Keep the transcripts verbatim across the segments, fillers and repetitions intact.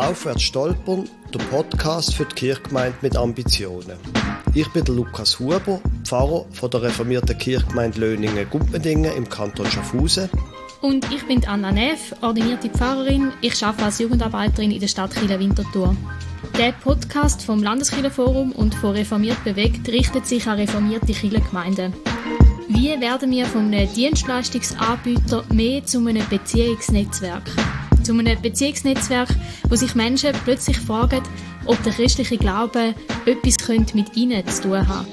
Aufwärts stolpern, der Podcast für die Kirchgemeinde mit Ambitionen. Ich bin der Lukas Huber, Pfarrer von der reformierten Kirchgemeinde Löningen-Gumpendingen im Kanton Schaffhausen. Und ich bin Anna Neff, ordinierte Pfarrerin. Ich arbeite als Jugendarbeiterin in der Stadtkirche Winterthur. Der Podcast vom Landeskirchenforum und von Reformiert bewegt richtet sich an reformierte Kirchengemeinden. Wie werden wir von einem Dienstleistungsanbieter mehr zu einem Beziehungsnetzwerk? Zu einem Beziehungsnetzwerk, wo sich Menschen plötzlich fragen, ob der christliche Glaube etwas mit ihnen zu tun hat.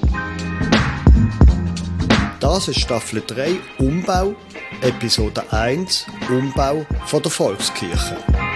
Das ist Staffel drei Umbau, Episode eins Umbau von der Volkskirche.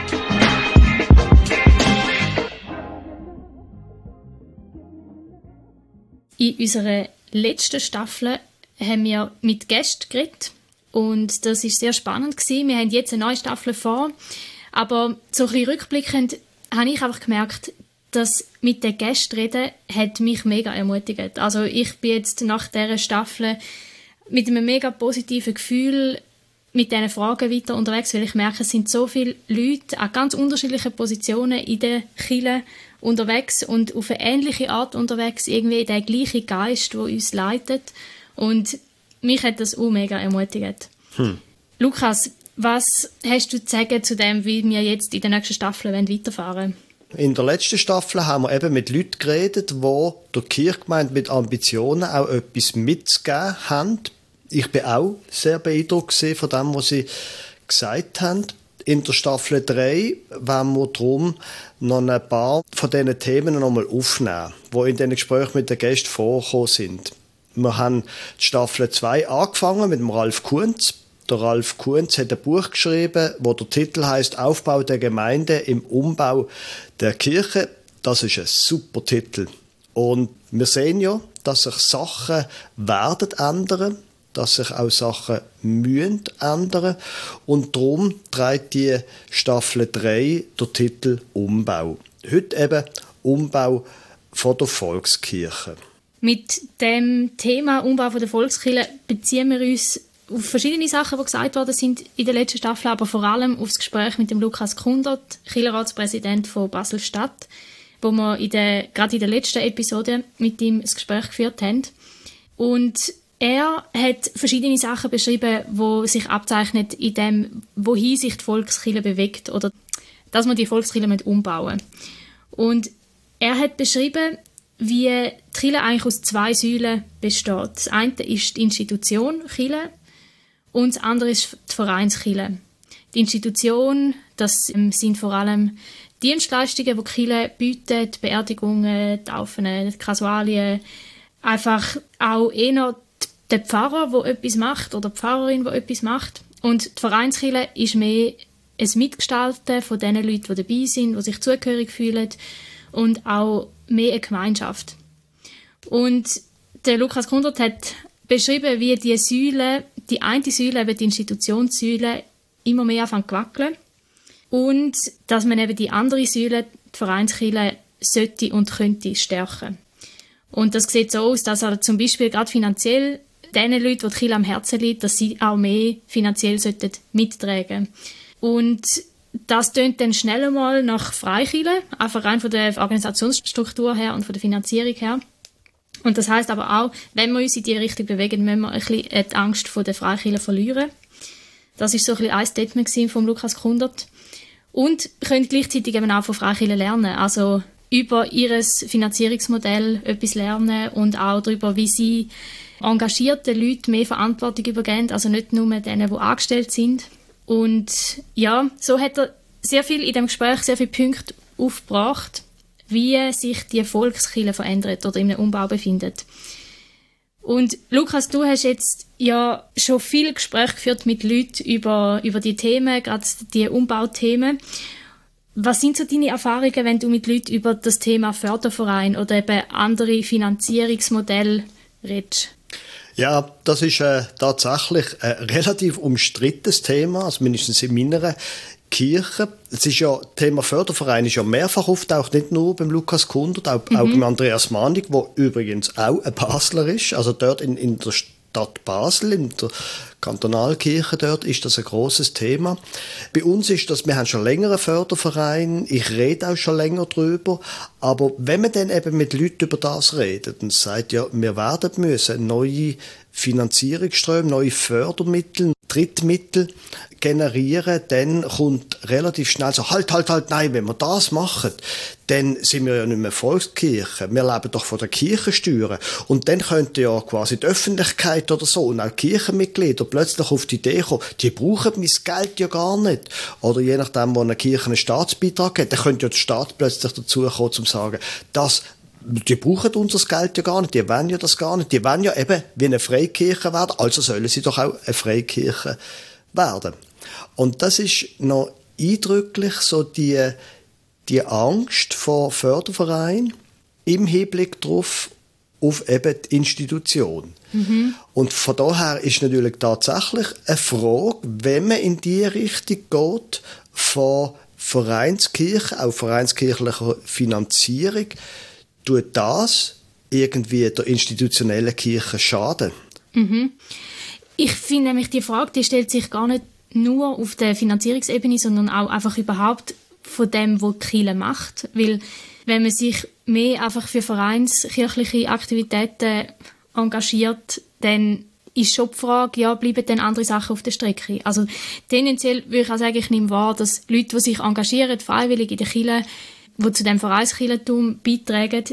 In unserer letzten Staffel haben wir mit Gästen geredet und das war sehr spannend gewesen. Wir haben jetzt eine neue Staffel vor, aber so ein bisschen rückblickend habe ich einfach gemerkt, dass mit den Gästen reden hat mich mega ermutigt. Also ich bin jetzt nach dieser Staffel mit einem mega positiven Gefühl mit diesen Fragen weiter unterwegs, weil ich merke, es sind so viele Leute an ganz unterschiedlichen Positionen in der Kirche unterwegs und auf eine ähnliche Art unterwegs, irgendwie der gleiche Geist, der uns leitet. Und mich hat das auch mega ermutigt. Hm. Lukas, was hast du zu sagen zu dem, wie wir jetzt in der nächsten Staffel weiterfahren wollen? In der letzten Staffel haben wir eben mit Leuten geredet, die der Kirchgemeinde mit Ambitionen auch etwas mitzugeben haben. Ich bin auch sehr beeindruckt von dem, was sie gesagt haben. In der Staffel drei wollen wir darum noch ein paar von diesen Themen noch mal aufnehmen, die in den Gesprächen mit den Gästen vorgekommen sind. Wir haben die Staffel zwei angefangen mit dem Ralf Kunz. Der Ralf Kunz hat ein Buch geschrieben, wo der Titel heißt «Aufbau der Gemeinde im Umbau der Kirche». Das ist ein super Titel. Und wir sehen ja, dass sich Sachen werden ändern, dass sich auch Sachen müssen ändern. Und darum trägt die Staffel drei der Titel «Umbau». Heute eben «Umbau von der Volkskirche». Mit dem Thema Umbau von der Volkskirche beziehen wir uns auf verschiedene Sachen, die gesagt worden sind in der letzten Staffel, aber vor allem auf das Gespräch mit dem Lukas Kundert, Kirchenratspräsident von Basel-Stadt, wo wir in der, gerade in der letzten Episode mit ihm das Gespräch geführt haben. Und er hat verschiedene Sachen beschrieben, die sich abzeichnen in dem, wohin sich die Volkskirche bewegt oder dass man die Volkskirche umbauen müssen. Und er hat beschrieben, wie die Kirche eigentlich aus zwei Säulen besteht. Das eine ist die Institution Kirche und das andere ist die Vereinskirche. Die Institution, das sind vor allem Dienstleistungen, die die Kirche bietet, Beerdigungen, Taufen, Kasualien, einfach auch eher der Pfarrer, der etwas macht oder die Pfarrerin, die etwas macht. Und die Vereinskirche ist mehr ein Mitgestalten von den Leuten, die dabei sind, die sich zugehörig fühlen und auch mehr eine Gemeinschaft. Und der Lukas Kundert hat beschrieben, wie die Säule, die eine Säule, eben die Institutionssäule, immer mehr anfängt zu wackeln und dass man eben die andere Säule, die Vereinskirche, sollte und könnte stärken. Und das sieht so aus, dass er zum Beispiel gerade finanziell den Leuten, die die Kirche am Herzen liegt, dass sie auch mehr finanziell sollten mittragen. Und das tönt dann schnell einmal nach Freikirche, einfach rein von der Organisationsstruktur her und von der Finanzierung her. Und das heisst aber auch, wenn wir uns in diese Richtung bewegen, müssen wir ein bisschen die Angst vor der Freikirche verlieren. Das ist so ein bisschen ein Statement von Lukas Kundert. Und können gleichzeitig eben auch von Freikirche lernen. Also über ihr Finanzierungsmodell etwas lernen und auch darüber, wie sie engagierten Leuten mehr Verantwortung übergeben, also nicht nur denen, die angestellt sind. Und ja, so hat er sehr viel in dem Gespräch, sehr viele Punkte aufgebracht, wie sich die Volkskirche verändert oder in einem Umbau befindet. Und Lukas, du hast jetzt ja schon viel Gespräche geführt mit Leuten über, über die Themen, gerade die Umbauthemen. Was sind so deine Erfahrungen, wenn du mit Leuten über das Thema Förderverein oder eben andere Finanzierungsmodelle redest? Ja, das ist äh, tatsächlich ein relativ umstrittenes Thema, also mindestens in meiner Kirche. Es ist ja, das Thema Förderverein ist ja mehrfach auftaucht, nicht nur beim Lukas Kundert, auch, mhm. auch beim Andreas Manig, der übrigens auch ein Basler ist. Also dort in, in der Stadt Basel, in der Kantonalkirche dort, ist das ein grosses Thema. Bei uns ist das, wir haben schon länger einen Förderverein, ich rede auch schon länger drüber, aber wenn man dann eben mit Leuten über das redet und sagt, ja, wir werden müssen neue Finanzierungsströme, neue Fördermittel, Drittmittel generieren, dann kommt relativ schnell so, halt, halt, halt, nein, wenn wir das machen, dann sind wir ja nicht mehr Volkskirche. Wir leben doch von der Kirchensteuer. Und dann könnte ja quasi die Öffentlichkeit oder so und auch Kirchenmitglieder plötzlich auf die Idee kommen, die brauchen mein Geld ja gar nicht. Oder je nachdem, wo eine Kirche einen Staatsbeitrag hat, dann könnte ja der Staat plötzlich dazu kommen, um zu sagen, dass die brauchen unser Geld ja gar nicht, die wollen ja das gar nicht. Die wollen ja eben wie eine Freikirche werden, also sollen sie doch auch eine Freikirche werden. Und das ist noch eindrücklich, so die, die Angst vor Fördervereinen im Hinblick darauf, auf eben die Institution. Mhm. Und von daher ist natürlich tatsächlich eine Frage, wenn man in die Richtung geht, von Vereinskirche, auch vereinskirchlicher Finanzierung, tut das irgendwie der institutionellen Kirche schaden? Mhm. Ich finde nämlich, die Frage, die stellt sich gar nicht nur auf der Finanzierungsebene, sondern auch einfach überhaupt von dem, was die Kirche macht. Weil wenn man sich mehr einfach für vereinskirchliche Aktivitäten engagiert, dann ist schon die Frage, ja, bleiben dann andere Sachen auf der Strecke? Also tendenziell würde ich auch sagen, ich nehme wahr, dass Leute, die sich engagieren, freiwillig in der Kirche, die zu dem Vereinskirchentum beitragen,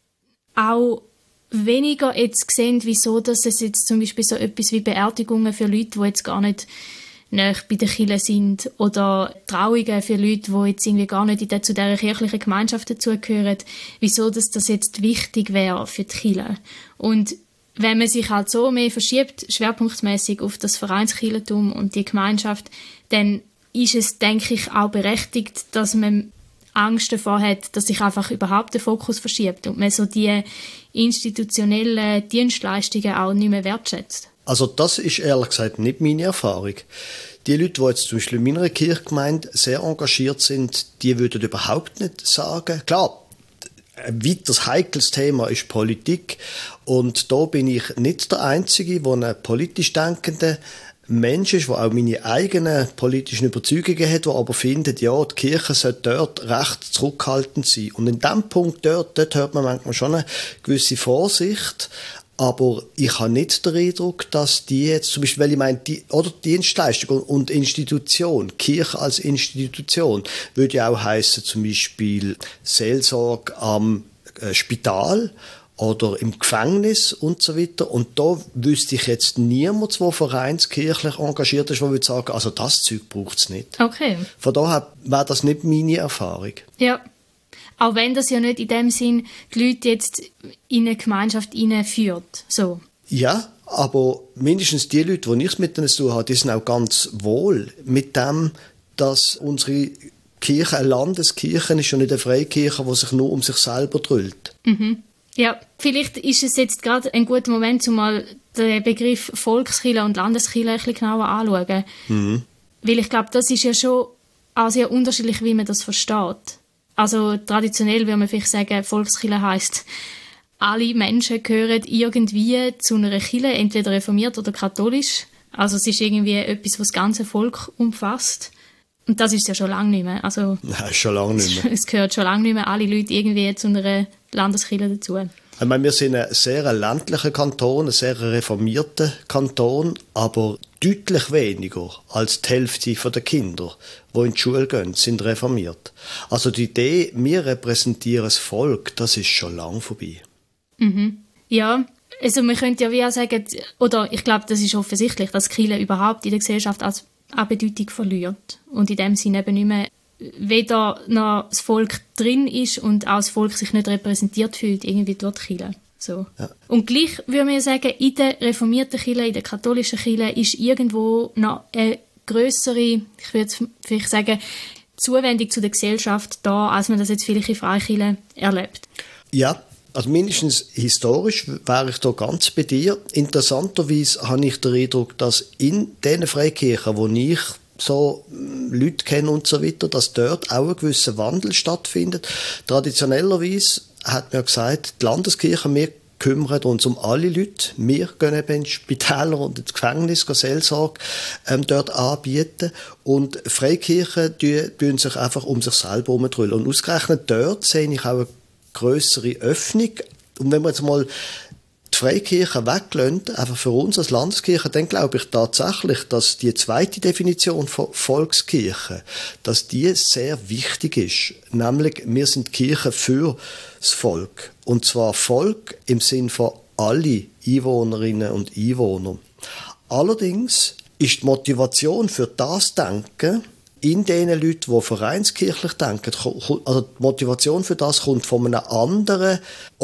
auch weniger jetzt sehen, wieso dass es jetzt zum Beispiel so etwas wie Beerdigungen für Leute, die jetzt gar nicht nahe bei der Kirche sind, oder Trauungen für Leute, die jetzt irgendwie gar nicht in der, zu dieser kirchlichen Gemeinschaft dazugehören, wieso dass das jetzt wichtig wäre für die Kirche. Und wenn man sich halt so mehr verschiebt, schwerpunktmäßig auf das Vereinskirchentum und die Gemeinschaft, dann ist es, denke ich, auch berechtigt, dass man Angst davor hat, dass sich einfach überhaupt der Fokus verschiebt und man so die institutionellen Dienstleistungen auch nicht mehr wertschätzt. Also das ist ehrlich gesagt nicht meine Erfahrung. Die Leute, die jetzt zum Beispiel in meiner Kirchgemeinde sehr engagiert sind, die würden überhaupt nicht sagen, klar, ein weiteres heikles Thema ist Politik und da bin ich nicht der Einzige, der einen politisch denkenden Mensch ist, der auch meine eigenen politischen Überzeugungen hat, der aber findet, ja, die Kirche sollte dort recht zurückhaltend sein. Und in dem Punkt dort, dort hört man manchmal schon eine gewisse Vorsicht, aber ich habe nicht den Eindruck, dass die jetzt, zum Beispiel, weil ich meine, die, oder Dienstleistung und Institution, Kirche als Institution, würde ja auch heissen, zum Beispiel Seelsorge am äh, Spital oder im Gefängnis und so weiter. Und da wüsste ich jetzt niemand, der vereinskirchlich engagiert ist, der würde sagen, also das Zeug braucht es nicht. Okay. Von daher wäre das nicht meine Erfahrung. Ja. Auch wenn das ja nicht in dem Sinn die Leute jetzt in eine Gemeinschaft hineinführt. So. Ja, aber mindestens die Leute, die nichts mit denen zu tun haben, die sind auch ganz wohl mit dem, dass unsere Kirche eine Landeskirche ist und nicht eine Freikirche, die sich nur um sich selber drüllt. Mhm. Ja, vielleicht ist es jetzt gerade ein guter Moment, um mal den Begriff Volkskirche und Landeskirche ein bisschen genauer anzuschauen. Mhm. Weil ich glaube, das ist ja schon auch sehr unterschiedlich, wie man das versteht. Also traditionell würde man vielleicht sagen, Volkskirche heisst, alle Menschen gehören irgendwie zu einer Kirche, entweder reformiert oder katholisch. Also es ist irgendwie etwas, was das ganze Volk umfasst. Und das ist ja schon lange nicht mehr. Also, Nein, schon lange nicht mehr. Es gehört schon lange nicht mehr alle Leute irgendwie zu einer Landeskirche dazu. Ich meine, wir sind ein sehr ländlicher Kanton, ein sehr reformierter Kanton, aber deutlich weniger als die Hälfte der Kinder, die in die Schule gehen, sind reformiert. Also die Idee, wir repräsentieren das Volk, das ist schon lange vorbei. Mhm. Ja, also man könnte ja wie auch sagen, oder ich glaube, das ist offensichtlich, dass die Kirche überhaupt in der Gesellschaft als an Bedeutung verliert. Und in dem Sinne eben nicht mehr weder noch das Volk drin ist und auch das Volk sich nicht repräsentiert fühlt, irgendwie durch die Kirche. So. Ja. Und gleich würde man sagen, in der reformierten Kirche, in der katholischen Kirche ist irgendwo noch eine grössere, ich würde vielleicht sagen, Zuwendung zu der Gesellschaft da, als man das jetzt vielleicht in Freikirchen erlebt. Ja, also mindestens historisch wäre ich da ganz bei dir. Interessanterweise habe ich den Eindruck, dass in den Freikirchen, wo ich so Leute kenne und so weiter, dass dort auch ein gewisser Wandel stattfindet. Traditionellerweise hat man gesagt, die Landeskirche, wir kümmern uns um alle Leute. Wir gehen eben in Spitäler und ins Gefängnis Seelsorge ähm, dort anbieten. Und Freikirchen tun sich einfach um sich selber herumdrüllen. Und ausgerechnet dort sehe ich auch eine grössere Öffnung. Und wenn wir jetzt mal die Freikirchen weglassen, einfach für uns als Landeskirche, dann glaube ich tatsächlich, dass die zweite Definition von Volkskirche, dass die sehr wichtig ist. Nämlich, wir sind Kirche für das Volk. Und zwar Volk im Sinn von alle Einwohnerinnen und Einwohner. Allerdings ist die Motivation für das Denken in den Leuten, die vereinskirchlich denken, also die Motivation für das kommt von einem anderen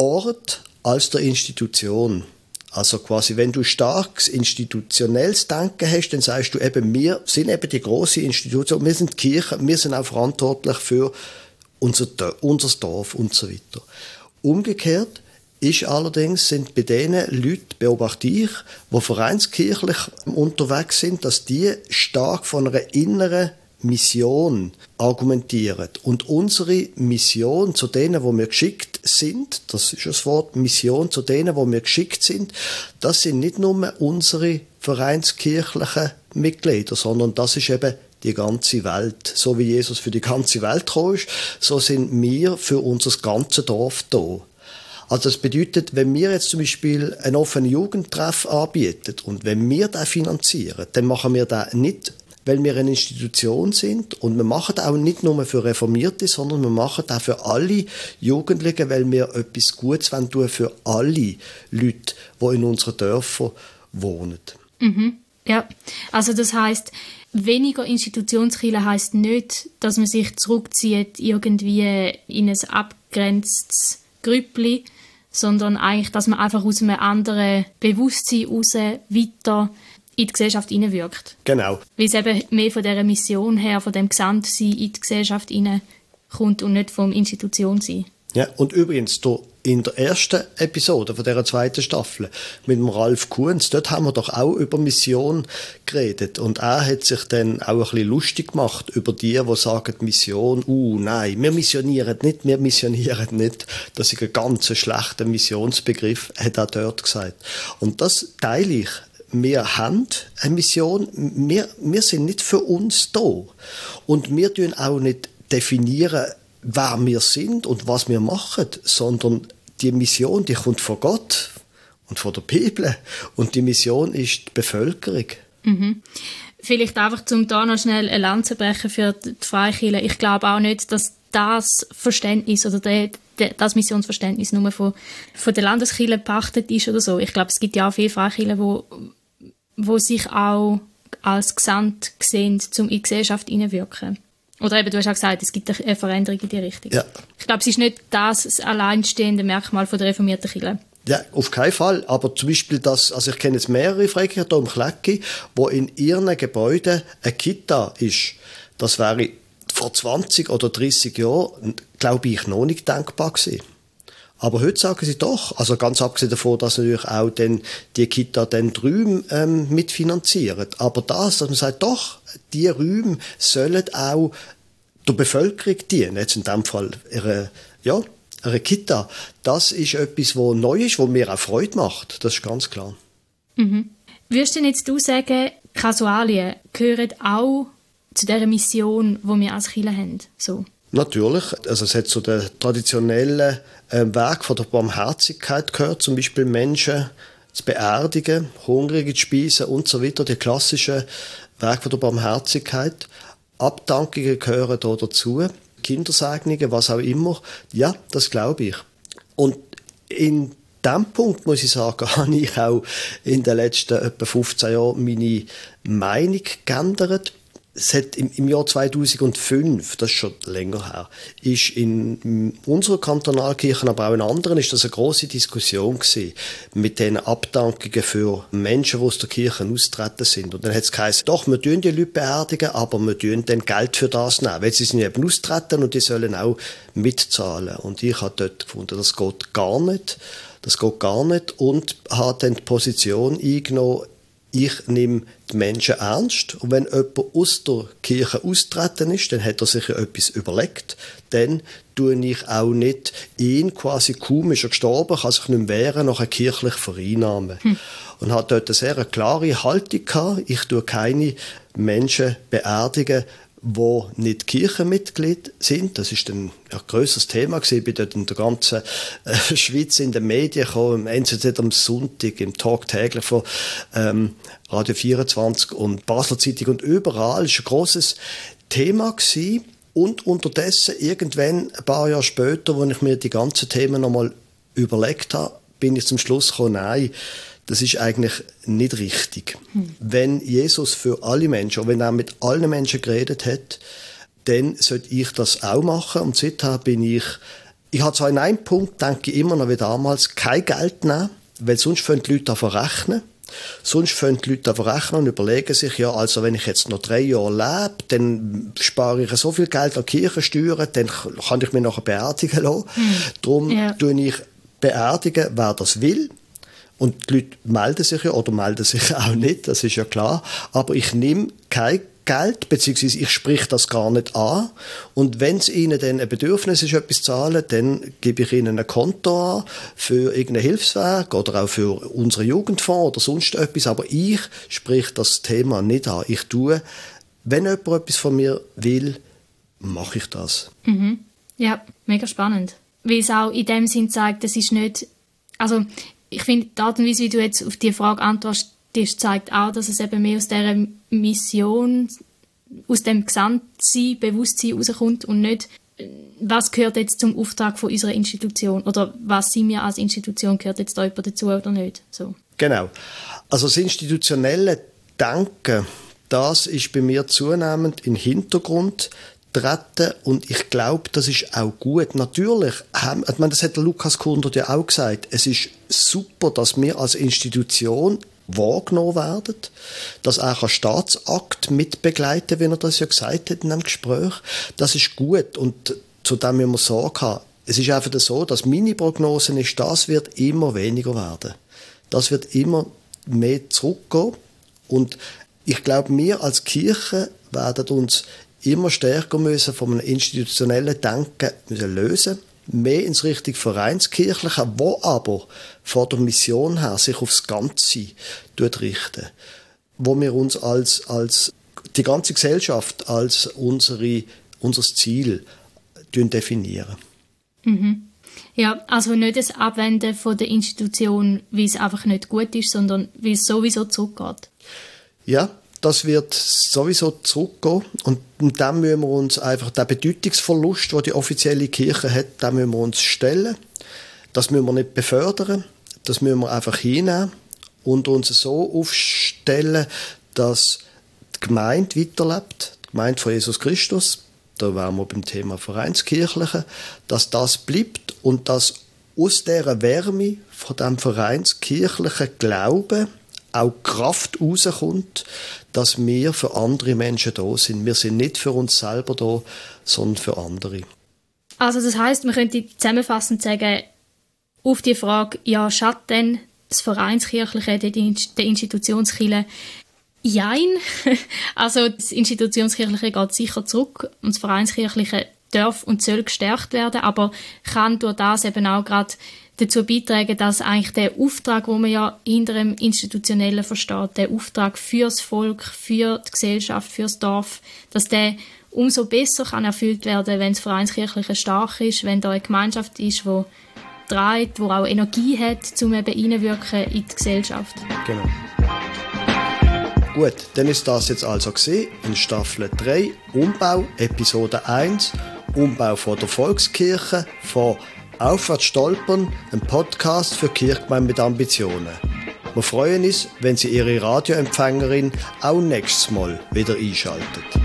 Ort als der Institution. Also quasi, wenn du starkes institutionelles Denken hast, dann sagst du eben, wir sind eben die grosse Institution, wir sind die Kirche, wir sind auch verantwortlich für unser, unser Dorf und so weiter. Umgekehrt ist allerdings, sind bei den Leuten, beobachte ich, die vereinskirchlich unterwegs sind, dass die stark von einer inneren Mission argumentieren. Und unsere Mission zu denen, wo wir geschickt sind, das ist das Wort, Mission zu denen, wo wir geschickt sind, das sind nicht nur unsere vereinskirchlichen Mitglieder, sondern das ist eben die ganze Welt. So wie Jesus für die ganze Welt gekommen ist, so sind wir für unser ganzes Dorf da. Also das bedeutet, wenn wir jetzt zum Beispiel einen offenen Jugendtreff anbieten und wenn wir das finanzieren, dann machen wir das nicht, weil wir eine Institution sind und wir machen das auch nicht nur für Reformierte, sondern wir machen das für alle Jugendlichen, weil wir etwas Gutes tun wollen für alle Leute, die in unseren Dörfern wohnen. Mhm. Ja, also das heisst, weniger Institutionskirche heisst nicht, dass man sich zurückzieht irgendwie in ein abgrenztes Grüppli, sondern eigentlich, dass man einfach aus einem anderen Bewusstsein heraus weiter in die Gesellschaft hineinwirkt. Genau. Weil es eben mehr von dieser Mission her, von dem Gesamtsein in die Gesellschaft hineinkommt und nicht vom Institutionssein. Ja, und übrigens, in der ersten Episode von dieser zweiten Staffel mit dem Ralf Kuhns, dort haben wir doch auch über Mission geredet. Und er hat sich dann auch ein bisschen lustig gemacht über die, die sagen, Mission, uh, nein, wir missionieren nicht, wir missionieren nicht. Das ist ein ganz schlechter Missionsbegriff, hat er dort gesagt. Und das teile ich. Wir haben eine Mission, wir, wir sind nicht für uns da. Und wir definieren auch nicht definieren, wer wir sind und was wir machen, sondern die Mission, die kommt von Gott und von der Bibel. Und die Mission ist die Bevölkerung. Mhm. Vielleicht einfach, um da noch schnell eine Lanze brechen für die Freikirche. Ich glaube auch nicht, dass das Verständnis oder der, der, das Missionsverständnis nur von, von der Landeskirche gepachtet ist oder so. Ich glaube, es gibt ja auch viele Freikirchen, wo, wo sich auch als Gesamt sehen, um in die Gesellschaft hineinwirken. Oder eben, du hast auch gesagt, es gibt eine Veränderung in die Richtung. Ja. Ich glaube, es ist nicht das alleinstehende Merkmal von der reformierten Kirche. Ja, auf keinen Fall. Aber zum Beispiel das, also ich kenne jetzt mehrere Freikirchen hier im Klecki, wo in ihren Gebäuden eine Kita ist. Das wäre vor zwanzig oder dreissig Jahren, glaube ich, noch nicht denkbar gewesen. Aber heute sagen sie doch, also ganz abgesehen davon, dass natürlich auch dann die Kita dann die Räume ähm, mitfinanziert. Aber das, dass man sagt, doch, die Räume sollen auch der Bevölkerung dienen. Jetzt in dem Fall ihre, ja, eine Kita. Das ist etwas, was neu ist, was mir auch Freude macht. Das ist ganz klar. Mhm. Würdest du denn jetzt du sagen, Kasualien gehören auch zu dieser Mission, die wir als Kirche haben? So. Natürlich. Also es hat so den traditionellen äh, Weg von der Barmherzigkeit gehört, zum Beispiel Menschen zu beerdigen, Hungrige zu speisen und so weiter, der klassische Weg von der Barmherzigkeit. Abdankungen gehören da dazu, Kindersegnungen, was auch immer. Ja, das glaube ich. Und in diesem Punkt, muss ich sagen, habe ich auch in den letzten etwa fünfzehn Jahren meine Meinung geändert. Es hat im, im Jahr zweitausendfünf, das ist schon länger her, ist in, in unserer Kantonalkirche, aber auch in anderen, ist das eine grosse Diskussion gewesen mit den Abdankungen für Menschen, die aus der Kirche austreten sind. Und dann hat es geheißen, doch, wir tun die Leute beerdigen, aber wir tun dann Geld für das nehmen, weil sie sind eben austreten und die sollen auch mitzahlen. Und ich habe dort gefunden, das geht gar nicht. Das geht gar nicht. Und habe dann die Position eingenommen, ich nehme die Menschen ernst und wenn jemand aus der Kirche austreten ist, dann hat er sich ja etwas überlegt, dann tue ich auch nicht ihn quasi, kaum ist er gestorben, kann sich nicht mehr wehren, nachher kirchlich vereinnahmen. Hm. Und hat dort eine sehr klare Haltung gehabt, ich tue keine Menschen beerdigen, die nicht Kirchenmitglied sind. Das ist ein ja, grösseres Thema gewesen. Ich bin dort in der ganzen äh, Schweiz in den Medien gekommen, im N Z Z am Sonntag, im Tag täglich von ähm, Radio vierundzwanzig und Basler Zeitung und überall. Es war ein grosses Thema gewesen. Und unterdessen, irgendwann, ein paar Jahre später, als ich mir die ganzen Themen nochmal überlegt habe, bin ich zum Schluss gekommen, nein, das ist eigentlich nicht richtig. Hm. Wenn Jesus für alle Menschen, wenn er mit allen Menschen geredet hat, dann sollte ich das auch machen. Und seither bin ich, ich habe zwar in einem Punkt, denke ich immer noch wie damals, kein Geld nehmen, weil sonst fangen die Leute an verrechnen. Sonst fangen die Leute an verrechnen und überlegen sich, ja, also wenn ich jetzt noch drei Jahre lebe, dann spare ich so viel Geld an Kirchensteuern, dann kann ich mich nachher beerdigen lassen. Hm. Darum ja. tue ich beerdigen, wer das will. Und die Leute melden sich ja oder melden sich auch nicht, das ist ja klar. Aber ich nehme kein Geld, beziehungsweise ich spreche das gar nicht an. Und wenn es ihnen dann ein Bedürfnis ist, etwas zu zahlen, dann gebe ich ihnen ein Konto an für irgendein Hilfswerk oder auch für unsere Jugendfonds oder sonst etwas. Aber ich spreche das Thema nicht an. Ich tue, wenn jemand etwas von mir will, mache ich das. Mhm. Ja, mega spannend. Weil es auch in dem Sinn zeigt, das ist nicht... Also ich finde, die Art und Weise, wie du jetzt auf diese Frage antwortest, zeigt auch, dass es eben mehr aus dieser Mission, aus dem Gesamtsein, Bewusstsein rauskommt und nicht, was gehört jetzt zum Auftrag von unserer Institution oder was sind wir als Institution, gehört jetzt da jemand dazu oder nicht. So. Genau. Also das institutionelle Denken, das ist bei mir zunehmend in den Hintergrund treten und ich glaube, das ist auch gut. Natürlich, ich meine, das hat der Lukas Kundert ja auch gesagt, es ist super, dass wir als Institution wahrgenommen werden, dass auch ein Staatsakt mitbegleiten, wie er das ja gesagt hat in einem Gespräch. Das ist gut und zu dem müssen wir Sorge haben. Es ist einfach so, dass meine Prognose ist, das wird immer weniger werden. Das wird immer mehr zurückgehen und ich glaube, wir als Kirche werden uns immer stärker müssen von einem institutionellen Denken müssen lösen, mehr ins richtige Vereinskirchliche, wo aber von der Mission her sich aufs Ganze richten, wo wir uns als, als die ganze Gesellschaft als unsere, unser Ziel definieren. Mhm. Ja, also nicht das Abwenden von der Institution, wie es einfach nicht gut ist, sondern wie es sowieso zurückgeht. Ja, das wird sowieso zurückgehen und dann müssen wir uns einfach den Bedeutungsverlust, den die offizielle Kirche hat, den müssen wir uns stellen. Das müssen wir nicht befördern, das müssen wir einfach hinnehmen und uns so aufstellen, dass die Gemeinde weiterlebt, die Gemeinde von Jesus Christus, da wären wir beim Thema Vereinskirchliche, dass das bleibt und dass aus dieser Wärme von diesem vereinskirchlichen Glauben auch Kraft rauskommt, dass wir für andere Menschen da sind. Wir sind nicht für uns selber da, sondern für andere. Also das heisst, man könnte zusammenfassend sagen, auf die Frage, ja, schadet denn das Vereinskirchliche, der Institutionskirche? Jein. Also das Institutionskirchliche geht sicher zurück und das Vereinskirchliche darf und soll gestärkt werden, aber kann durch das eben auch gerade dazu beitragen, dass eigentlich der Auftrag, den man ja hinter dem Institutionellen versteht, der Auftrag fürs Volk, für die Gesellschaft, fürs Dorf, dass der umso besser kann erfüllt werden, wenn das Vereinskirchliche stark ist, wenn da eine Gemeinschaft ist, die trägt, die auch Energie hat, um eben einwirken in die Gesellschaft. Genau. Gut, dann ist das jetzt also gesehen in Staffel drei, Umbau, Episode eins, Umbau von der Volkskirche, von Aufwärts stolpern, ein Podcast für Kirchgemeinden mit Ambitionen. Wir freuen uns, wenn Sie Ihre Radioempfängerin auch nächstes Mal wieder einschalten.